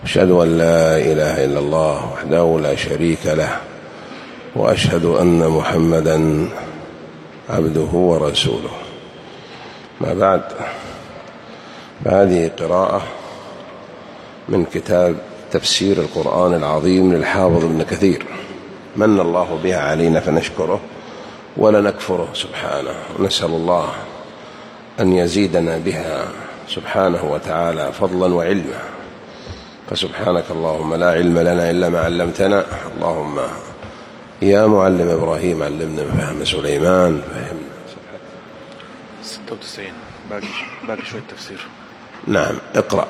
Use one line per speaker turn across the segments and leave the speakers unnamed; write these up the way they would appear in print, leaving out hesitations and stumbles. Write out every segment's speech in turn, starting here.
أشهد أن لا إله إلا الله وحده لا شريك له، وأشهد أن محمدا عبده ورسوله. ما بعد، فهذه قراءة من كتاب تفسير القرآن العظيم للحافظ ابن كثير، من الله بها علينا فنشكره ولا نكفره سبحانه، ونسأل الله أن يزيدنا بها سبحانه وتعالى فضلا وعلما. فسبحانك اللهم لا علم لنا إلا ما علمتنا، اللهم يا معلم إبراهيم علمنا فهم سليمان فهمنا.
96 باقي شوية تفسير.
نعم، اقرأ.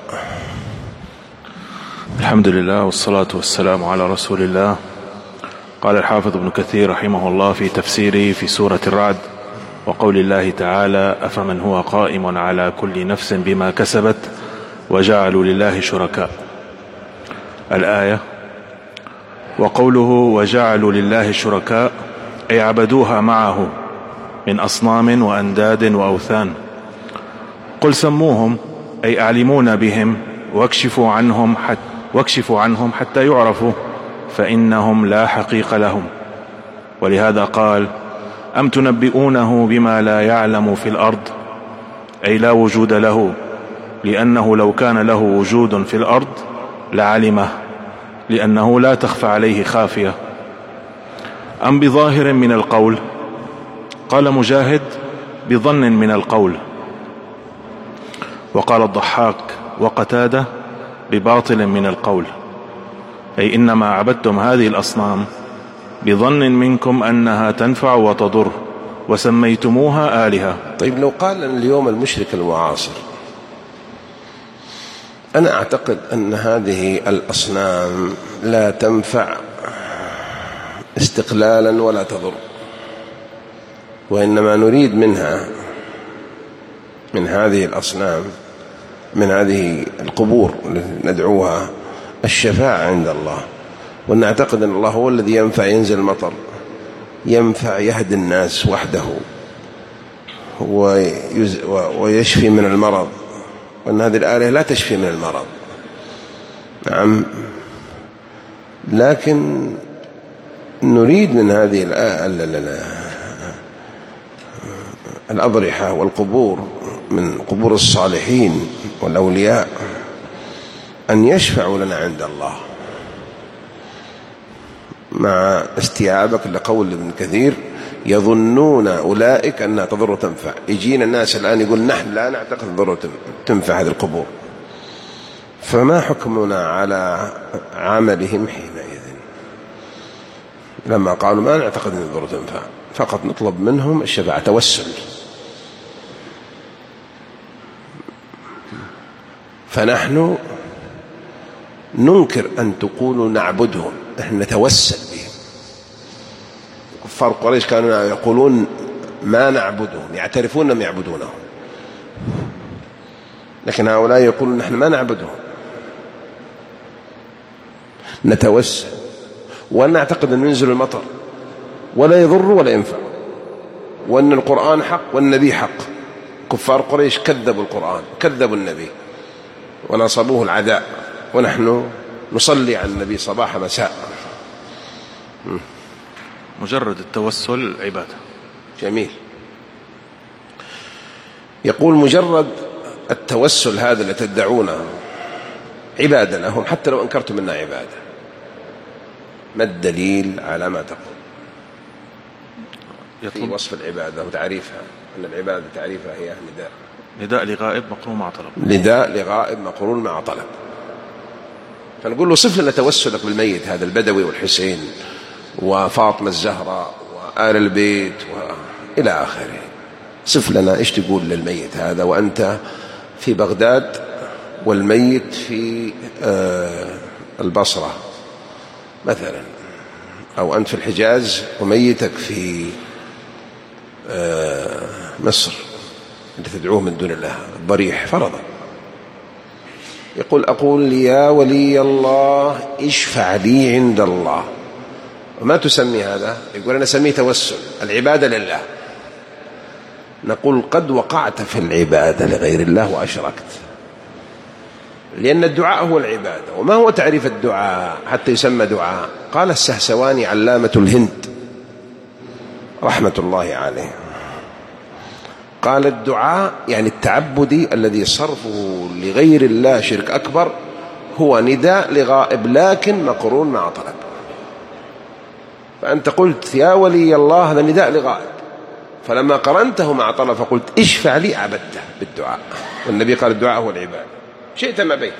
الحمد لله والصلاة والسلام على رسول الله. قال الحافظ ابن كثير رحمه الله في تفسيره في سورة الرعد: وقول الله تعالى: أفمن هو قائم على كل نفس بما كسبت وجعلوا لله شركاء. الآية: وقوله وجعلوا لله شركاء أي عبدوها معه من أصنام وأنداد وأوثان. قل سموهم أي أعلمون بهم واكشفوا عنهم حتى يعرفوا، فإنهم لا حقيق لهم. ولهذا قال: أم تنبئونه بما لا يعلم في الأرض، أي لا وجود له، لأنه لو كان له وجود في الأرض لعلمه، لأنه لا تخفى عليه خافية. أم بظاهر من القول، قال مجاهد: بظن من القول. وقال الضحاك وقتادة: بباطل من القول، أي إنما عبدتم هذه الأصنام بظن منكم أنها تنفع وتضر وسميتموها آلهة.
طيب، لو قال اليوم المشرك المعاصر: أنا أعتقد أن هذه الأصنام لا تنفع استقلالا ولا تضر، وإنما نريد منها، من هذه الأصنام، من هذه القبور ندعوها، الشفاعة عند الله، ونعتقد أن الله هو الذي ينفع ينزل المطر، ينفع يهدي الناس وحده ويشفي من المرض، وأن هذه الآلهة لا تشفي من المرض. نعم، لكن نريد من هذه الأضرحة والقبور، من قبور الصالحين والأولياء، أن يشفعوا لنا عند الله، مع استيعابك لقول ابن كثير: يظنون أولئك أنها تضر وتنفع. يجينا الناس الآن يقول: نحن لا نعتقد تضر وتنفع هذه القبور، فما حكمنا على عملهم حينئذ لما قالوا ما نعتقد أن تضر وتنفع؟ فقط نطلب منهم الشفاعة، توسل. فنحن ننكر أن تقولوا نعبدهم، نحن نتوسل بهم. كفار قريش كانوا يقولون ما نعبدهم، يعترفون أنهم يعبدونهم، لكن هؤلاء يقولون نحن ما نعبدهم، نتوسل ونعتقد أن ينزل المطر ولا يضر ولا ينفع، وأن القرآن حق والنبي حق. كفار قريش كذبوا القرآن، كذبوا النبي، ونصبوه العداء، ونحن نصلي على النبي صباح مساء.
مجرد التوسل عبادة.
جميل. يقول: مجرد التوسل هذا اللي تدعونه عبادة لهم، حتى لو أنكرتم منها عبادة. ما الدليل على ما تقول في وصف العبادة وتعريفها؟ أن العبادة تعريفها هي
نداء لغائب مقرون مع طلب.
نداء لغائب مقرون مع طلب. فنقول له: صف لنا توسلك بالميت هذا، البدوي والحسين وفاطمة الزهراء وآل البيت إلى آخره. صف لنا إيش تقول للميت هذا وأنت في بغداد والميت في البصرة مثلا، أو أنت في الحجاز وميتك في مصر، أنت تدعوه من دون الله، الضريح فرضا. يقول: أقول يا ولي الله اشفع لي عند الله. وما تسمي هذا؟ يقول: أنا سميه توسل، العبادة لله. نقول: قد وقعت في العبادة لغير الله وأشركت. لأن الدعاء هو العبادة. وما هو تعريف الدعاء حتى يسمى دعاء؟ قال السهسواني علامة الهند رحمة الله عليه، قال الدعاء يعني التعبدي الذي صرفه لغير الله شرك أكبر هو نداء لغائب لكن مقرون مع طلب. فأنت قلت يا ولي الله، هذا نداء لغائب، فلما قرنته مع طلب فقلت اشفع لي، عبدته بالدعاء. والنبي قال الدعاء هو العبادة، شئت أم أبيت،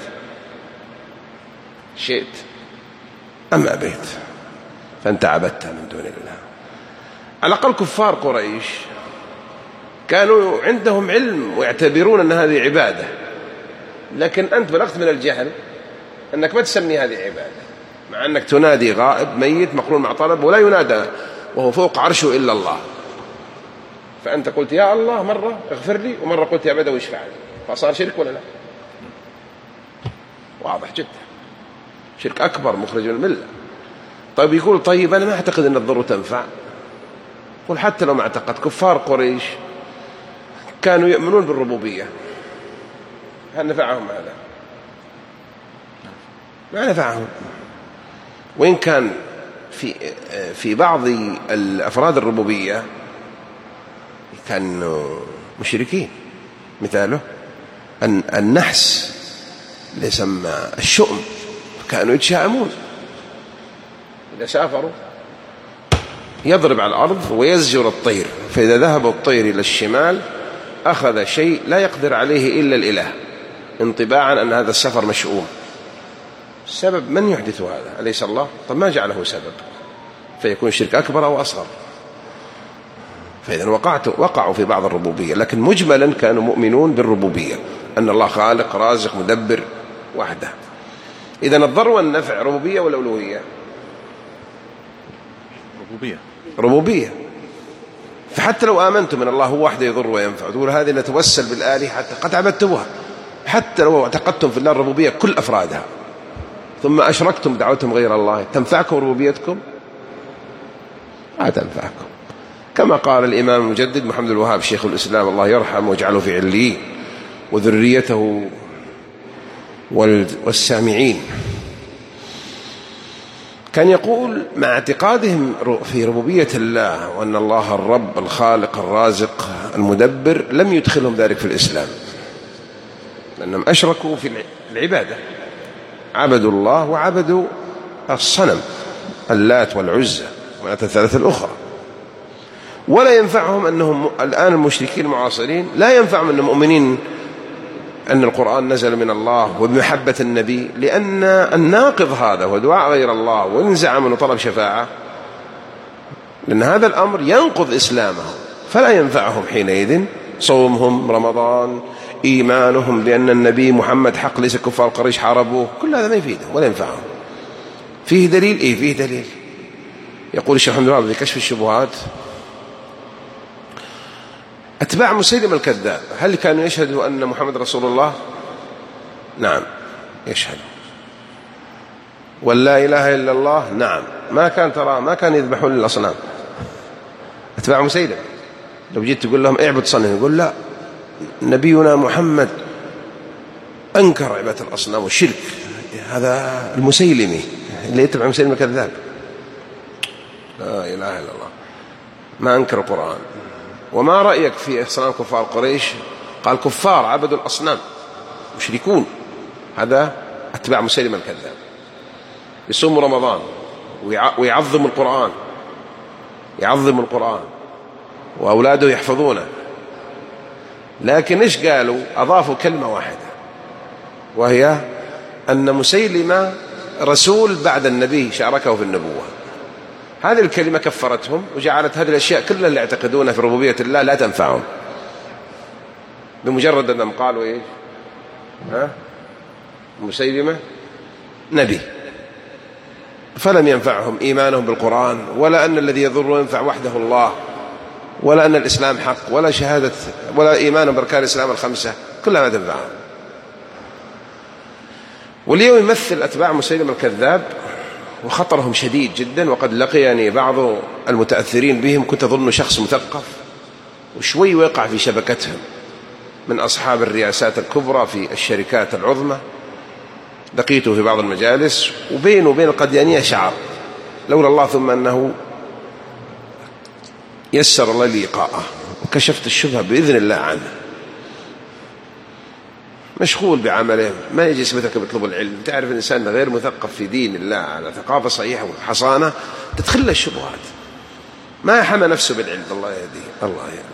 شئت أم أبيت، فأنت عبدته من دون الله. على الأقل كفار قريش كانوا عندهم علم ويعتبرون أن هذه عبادة، لكن أنت بلغت من الجهل أنك ما تسمي هذه عبادة، مع أنك تنادي غائب ميت مقرون مع طلب ولا ينادى وهو فوق عرشه إلا الله. فأنت قلت يا الله مرة اغفر لي، ومرة قلت يا بدوي اشفع لي، فصار شرك ولا لا؟ واضح جدا، شرك أكبر مخرج من الملة. طيب يقول طيب أنا ما أعتقد أن الضر تنفع. قل حتى لو ما اعتقد، كفار قريش كانوا يؤمنون بالربوبية، هل نفعهم هذا؟ ما نفعهم. وإن كان في بعض الأفراد الربوبية كانوا مشركين، مثاله النحس اللي يسمى الشؤم، كانوا يتشائمون إذا سافروا يضرب على الأرض ويزجر الطير، فإذا ذهب الطير إلى الشمال أخذ شيء لا يقدر عليه إلا الإله، انطباعا أن هذا السفر مشؤوم. السبب من يحدث هذا؟ أليس الله؟ طب ما جعله سبب، فيكون شرك أكبر أو أصغر. فإذا وقعوا في بعض الربوبية، لكن مجملا كانوا مؤمنون بالربوبية، أن الله خالق رازق مدبر وحده. إذا الضر والنفع ربوبية ولا ألوهية؟ ربوبية. فحتى لو آمنتم من الله هو وحده يضر وينفع، تقول هذه نتوسل بالآلهة حتى قد عبدتموها، حتى لو اعتقدتم في الله الربوبية كل أفرادها ثم أشركتم دعوتم غير الله، تنفعكم ربوبيتكم؟ ما تنفعكم. كما قال الإمام المجدد محمد الوهاب شيخ الإسلام الله يرحمه ويجعله في عليين، وذريته والسامعين، كان يقول مع اعتقادهم في ربوبية الله وأن الله الرب الخالق الرازق المدبر لم يدخلهم ذلك في الإسلام، لأنهم أشركوا في العبادة، عبدوا الله وعبدوا الصنم اللات والعزى ومناة الثلاثة الأخرى. ولا ينفعهم أنهم الآن المشركين المعاصرين لا ينفعهم أنهم مؤمنين أن القرآن نزل من الله وبمحبة النبي، لأن الناقض هذا هو دعاء غير الله، وإن زعم أنه طلب شفاعة، لأن هذا الأمر ينقض إسلامهم، فلا ينفعهم حينئذ صومهم رمضان، إيمانهم بأن النبي محمد حق، ليس كفار قريش حاربوه، كل هذا ما يفيدهم ولا ينفعهم. فيه دليل؟ إيه فيه دليل. يقول الشيخ محمد الوهاب في كشف الشبهات أتباع مسيلمة الكذاب هل كانوا يشهدوا أن محمد رسول الله؟ نعم يشهد. ولا إله إلا الله؟ نعم. ما كان يذبحون للأصنام أتباع مسيلمة. لو جيت تقول لهم اعبد صنم، يقول لا، نبينا محمد أنكر عبادة الأصنام والشرك. هذا المسيلمي اللي يتبع مسيلمة الكذاب، لا إله إلا الله، ما أنكر القرآن. وما رأيك في أصنام كفار قريش؟ قال كفار عبدوا الأصنام مشركون. هذا أتباع مسيلمة الكذاب، يصوم رمضان ويعظم القرآن، يعظم القرآن وأولاده يحفظونه، لكن إيش قالوا؟ أضافوا كلمة واحدة، وهي أن مسيلمة رسول بعد النبي شاركه في النبوة. هذه الكلمة كفرتهم وجعلت هذه الأشياء كلها اللي يعتقدونها في ربوبية الله لا تنفعهم، بمجرد أنهم قالوا إيش؟ مسيلمة نبي، فلم ينفعهم إيمانهم بالقرآن، ولا أن الذي يضر ينفع وحده الله، ولا أن الإسلام حق، ولا شهادة، ولا إيمانهم بأركان الإسلام الخمسة، كلها ما تنفعهم. واليوم يمثل أتباع مسيلمة الكذاب وخطرهم شديد جدا. وقد لقيني بعض المتأثرين بهم، كنت أظن شخص مثقف وشوي وقع في شبكتهم، من أصحاب الرئاسات الكبرى في الشركات العظمى، لقيته في بعض المجالس وبينه وبين القديانية شعر، لولا الله ثم أنه يسر الله لي لقاءه وكشفت الشبهة بإذن الله عنه. مشغول بعمله، ما يجلس مثلك بيطلب العلم. تعرف الإنسان غير مثقف في دين الله على ثقافة صحيحة وحصانة تدخل الشبهات، ما حمى نفسه بالعلم. الله يهديه، الله يهديه.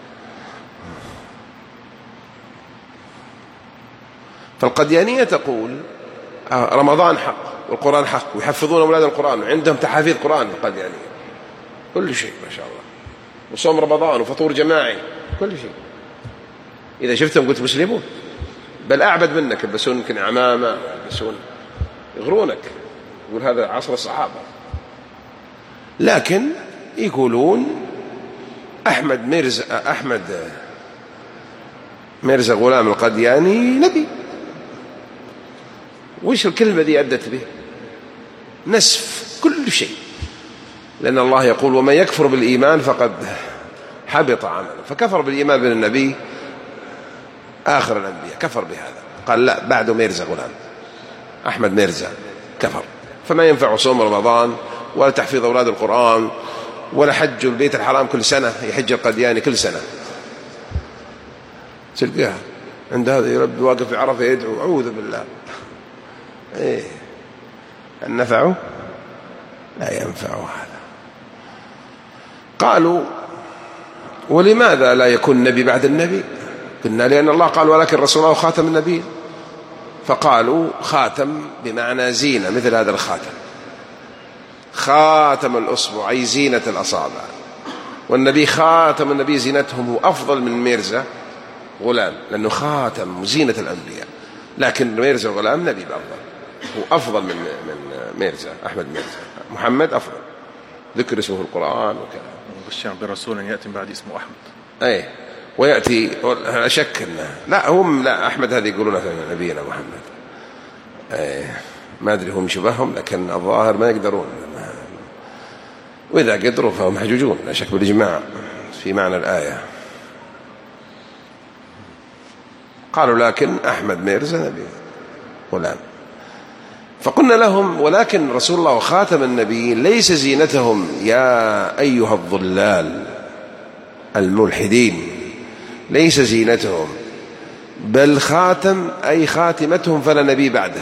فالقديانية تقول رمضان حق والقرآن حق، ويحفظون أولاد القرآن وعندهم تحافيظ قرآن. القديانية كل شيء ما شاء الله، وصوم رمضان وفطور جماعي كل شيء. إذا شفتهم قلت مسلمون، بل أعبد منك، يلبسون يمكن عمامة، يلبسون يغرونك، يقول هذا عصر الصحابة. لكن يقولون أحمد ميرزا غلام القدياني نبي. وش الكلمة دي أدت به؟ نسف كل شيء، لأن الله يقول ومن يكفر بالإيمان فقد حبط عمله. فكفر بالإيمان بالنبي آخر الأنبياء، كفر بهذا. قال لا، بعده ميرزا غلام، أحمد ميرزا كفر. فما ينفع صوم رمضان ولا تحفيظ أولاد القرآن ولا حج البيت الحرام كل سنة. يحج القدياني كل سنة، تلقاه عند هذا يربي واقف في عرفة يدعو، أعوذ بالله. إيه النفع لا ينفع هذا. قالوا ولماذا لا يكون نبي بعد النبي؟ قلنا لأن الله قال ولكن رسول الله خاتم النبي. فقالوا خاتم بمعنى زينة، مثل هذا الخاتم، خاتم الأصبع أي زينة الأصابع، والنبي خاتم النبي زينتهم، هو أفضل من ميرزا غلام لأنه خاتم زينة الأنبياء. لكن ميرزا غلام نبي أفضل، هو أفضل من ميرزا أحمد ميرزا. محمد أفضل، ذكر اسمه في القرآن وكذا.
وبشر برسول يأتي بعد اسمه أحمد.
أي ويأتي أشك لا هم لا أحمد هذه يقولون في نبينا محمد. ما أدري هم شبههم، لكن الظاهر ما يقدرون، وإذا قدروا فهم حجوجون لا شك بالإجماع في معنى الآية. قالوا لكن أحمد ميرزا نبي غلام. فقلنا لهم ولكن رسول الله وخاتم النبيين ليس زينتهم يا أيها الضلال الملحدين، ليس زينتهم، بل خاتم أي خاتمتهم فلا نبي بعده.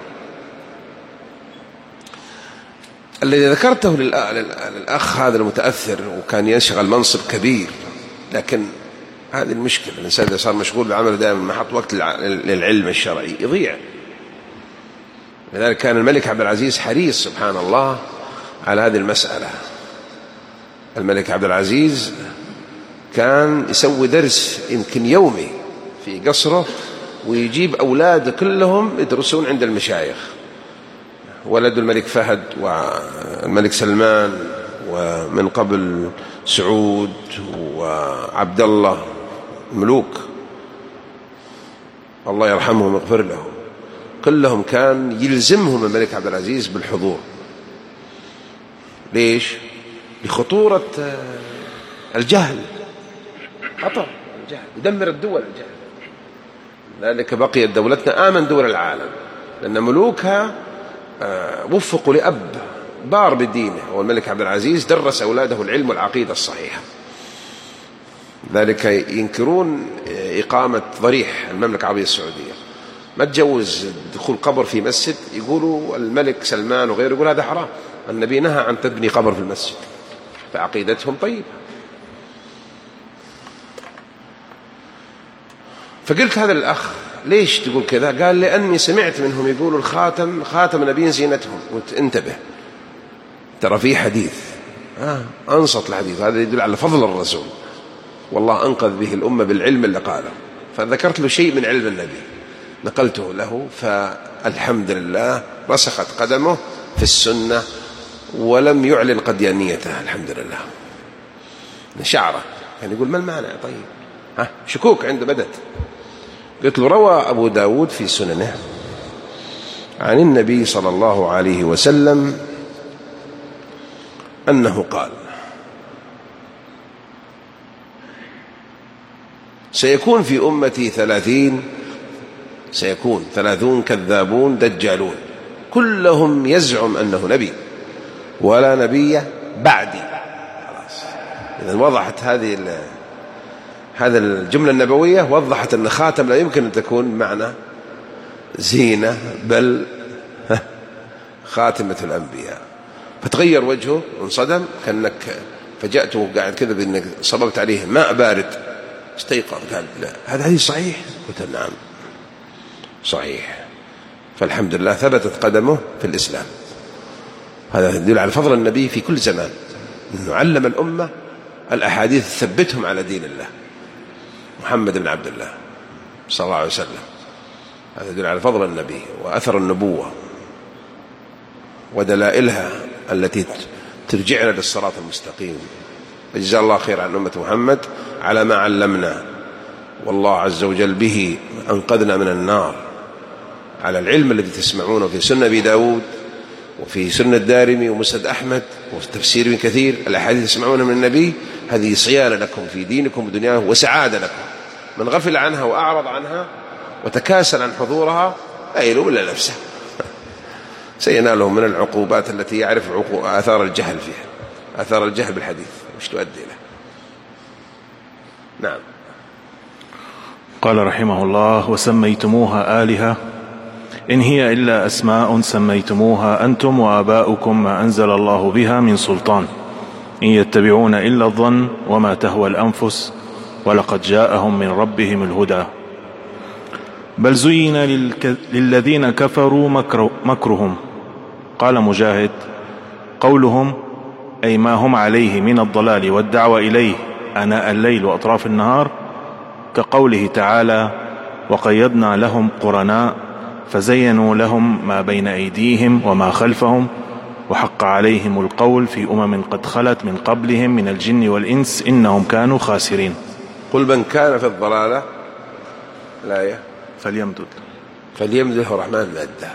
الذي ذكرته للأخ هذا المتأثر وكان يشغل منصب كبير، لكن هذه المشكلة، الإنسان إذا صار مشغول بعمله دائما ما حط وقت للعلم الشرعي يضيع. لذلك كان الملك عبد العزيز حريص سبحان الله على هذه المسألة. الملك عبد العزيز كان يسوي درس يمكن يومي في قصره، ويجيب أولاده كلهم يدرسون عند المشايخ، ولد الملك فهد والملك سلمان ومن قبل سعود وعبد الله، الملوك الله يرحمهم ويغفر لهم، كلهم كان يلزمهم الملك عبد العزيز بالحضور. ليش؟ لخطورة الجهل، خطر الجهل يدمر الدول الجهل. ذلك بقيت دولتنا آمن دول العالم، لأن ملوكها وفقوا لأب بار بدينه، والملك عبد العزيز درس أولاده العلم والعقيدة الصحيحة. ذلك ينكرون إقامة ضريح المملكة العربية السعودية، ما تجوز دخول قبر في مسجد. يقولوا الملك سلمان وغيره يقول هذا حرام، النبي نهى عن تبني قبر في المسجد، فعقيدتهم طيبة. فقلت هذا الأخ ليش تقول كذا؟ قال لأني سمعت منهم يقولوا الخاتم خاتم نبيين زينتهم. قلت انتبه، ترى في حديث أنصت الحديث هذا يدل على فضل الرسول، والله أنقذ به الأمة بالعلم اللي قاله. فذكرت له شيء من علم النبي نقلته له، فالحمد لله رسخت قدمه في السنة ولم يعلن قديانيته الحمد لله. شعره يعني يقول ما المانع؟ طيب شكوك عنده بدت. قلت له روى أبو داود في سننه عن النبي صلى الله عليه وسلم أنه قال سيكون في أمتي 30 سيكون 30 كذابون دجالون كلهم يزعم أنه نبي ولا نبي بعدي. خلاص. إذا وضحت هذا الجملة النبوية، وضحت أن خاتم لا يمكن أن تكون معنى زينة بل خاتمة الأنبياء. فتغير وجهه وانصدم، كأنك فجأته قاعد كذا بأنك صببت عليه ماء بارد، استيقظ قال لا هذا حديث صحيح؟ قلت نعم صحيح. فالحمد لله ثبتت قدمه في الإسلام. هذا يدل على فضل النبي في كل زمان، أنه علم الأمة الأحاديث ثبتهم على دين الله. محمد بن عبد الله صلى الله عليه وسلم، هذا يدل على فضل النبي وأثر النبوة ودلائلها التي ترجعنا للصراط المستقيم. جزا الله خير عن أمة محمد على ما علمنا، والله عز وجل به أنقذنا من النار، على العلم الذي تسمعونه في سنة أبي داود وفي سنة الدارمي ومسند أحمد وفي تفسير ابن كثير. الأحاديث تسمعونها من النبي هذه صيانة لكم في دينكم ودنياكم وسعادة لكم. من غفل عنها وأعرض عنها وتكاسل عن حضورها لا يلوم إلا نفسه، سينالهم من العقوبات التي يعرف آثار الجهل فيها، آثار الجهل بالحديث مش تؤدي له. نعم.
قال رحمه الله: وسميتموها آلهة إن هي إلا أسماء سميتموها أنتم وآباؤكم ما أنزل الله بها من سلطان إن يتبعون إلا الظن وما تهوى الأنفس ولقد جاءهم من ربهم الهدى بل زين للذين كفروا مكرهم. قال مجاهد: قولهم أي ما هم عليه من الضلال والدعوة إليه آناء الليل وأطراف النهار، كقوله تعالى: وقيضنا لهم قرناء فزينوا لهم ما بين أيديهم وما خلفهم وحق عليهم القول في قد خلت من قبلهم من الجن والإنس إنهم كانوا خاسرين.
قل من كان في الضلالة الآية
فليمدد
له الرحمن مدا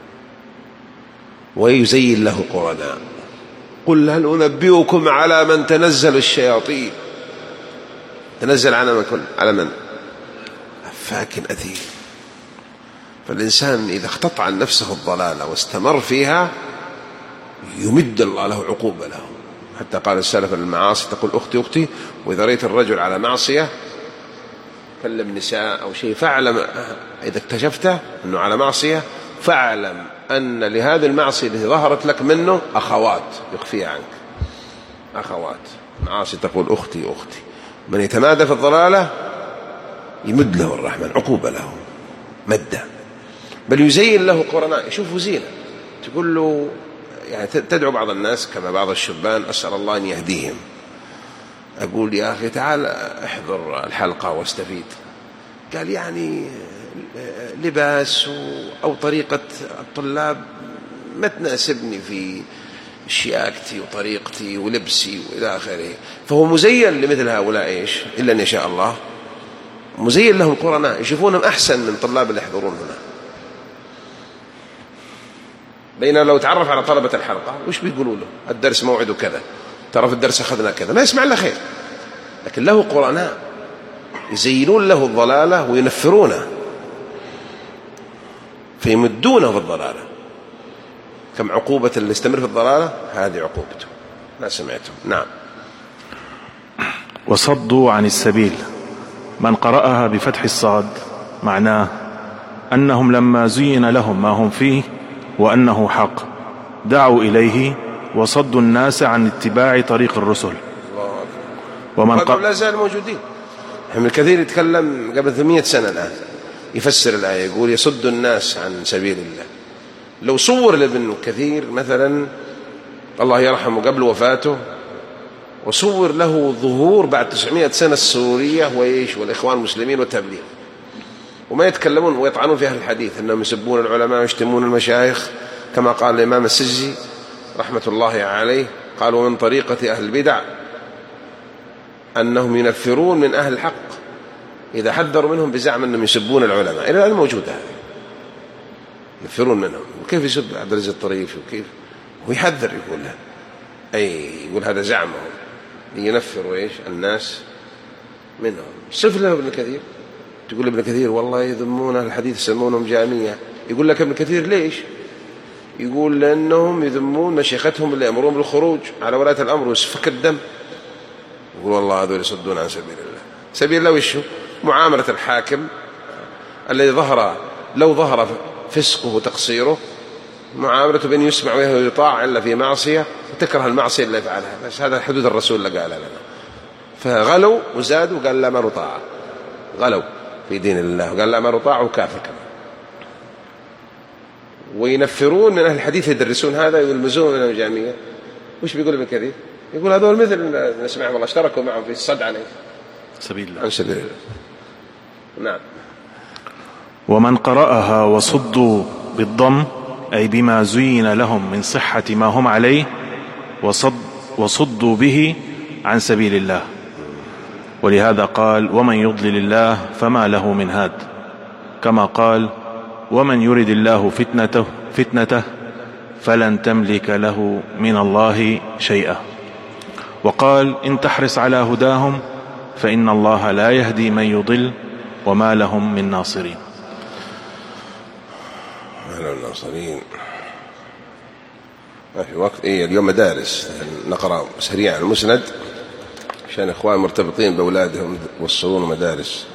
ويزين له قرناء. قل هل أنبئكم على من تنزل الشياطين؟ تنزل على من؟ أفاك أثيم. فالإنسان إذا اختطع عن نفسه الضلالة واستمر فيها يمد الله له عقوبة له. حتى قال السلف: المعاصي تقول أختي أختي، وإذا رأيت الرجل على معصية كلم نساء أو شيء فاعلم، إذا اكتشفته أنه على معصية فاعلم أن لهذه المعصية التي ظهرت لك منه أخوات يخفيها عنك. أخوات معاصي تقول أختي أختي. من يتمادى في الضلالة يمد له الرحمن عقوبة له مدة، بل يزين له قرناء. يشوفه زينة، تقول له يعني تدعو بعض الناس كما بعض الشبان، أسأل الله أن يهديهم، أقول يا أخي تعال احضر الحلقة واستفيد. قال يعني لباس أو طريقة الطلاب ما تناسبني في شياكتي وطريقتي ولبسي وإلى آخره. فهو مزين لمثل هؤلاء إيش إلا أن يشاء الله، مزين لهم قرناء يشوفونهم أحسن من طلاب اللي يحضرون هنا. بينما لو تعرف على طلبة الحلقة وش بيقولوا له؟ الدرس موعده كذا، ترى في الدرس أخذنا كذا، ما يسمع إلا خير. لكن له قرناء يزينون له الضلالة وينفرونه فيمدونه في الضلالة. كم عقوبة اللي يستمر في الضلالة، هذه عقوبته. ما سمعتم؟ نعم.
وصدوا عن السبيل، من قرأها بفتح الصاد معناه أنهم لما زين لهم ما هم فيه وأنه حق دعوا إليه وصدوا الناس عن اتباع طريق الرسل.
ومن لا زال موجودين. ابن كثير يتكلم قبل 800 سنة الآن يفسر الآية، يقول يصد الناس عن سبيل الله. لو صور لابن كثير مثلا الله يرحمه قبل وفاته وصور له ظهور بعد 900 سنة السورية وإيش والإخوان المسلمين والتبليغ، وما يتكلمون ويطعنون في أهل الحديث أنهم يسبون العلماء ويشتمون المشايخ، كما قال الإمام السجزي رحمة الله عليه، قالوا من طريقة أهل البدع أنهم ينفرون من أهل الحق إذا حذروا منهم بزعم أنهم يسبون العلماء. إلى الآن موجودة هذه، ينفرون منهم. وكيف يسب عبد العزيز الطريفي وكيف ويحذر، يقول له يقول هذا زعمهم ينفروا إيش الناس منهم. صف له ابن كثير تقول ابن كثير والله يذمون الحديث يسمونهم جهمية. يقول لك ابن كثير ليش؟ يقول لأنهم يذمون مشيختهم اللي يأمرون بالخروج على ولاة الأمر وسفك الدم. يقول والله هذول يصدون عن سبيل الله. سبيل الله وشو؟ معاملة الحاكم الذي لو ظهر فسقه وتقصيره، معاملته بأن يسمع ويطاع إلا في معصية وتكره المعصية اللي يفعلها. بس هذا حدود الرسول اللي قالها لنا. فغلوا وزادوا وقال لا ما نطاع، غلوا في دين الله وقال لا ما نطاع وكافر كمان. وينفرون من أهل الحديث يدرسون هذا ويلمزون من الجامية. وش بيقول ابن كثير؟ يقول هذول مثل نسمعهم الله اشتركوا معهم في الصد عن
سبيل الله.
عن سبيل الله. نعم.
ومن قرأها وصدوا بالضم أي بما زين لهم من صحة ما هم عليه وصدوا به عن سبيل الله. ولهذا قال ومن يضلل الله فما له من هاد، كما قال ومن يرد الله فتنته فلن تملك له من الله شيئا. وقال إن تحرص على هداهم فإن الله لا يهدي من يضل وما لهم من ناصرين.
الناصرين ما في وقت. اليوم مدارس نقرأ سريعا المسند عشان إخوان مرتبطين بأولادهم يوصلون مدارس.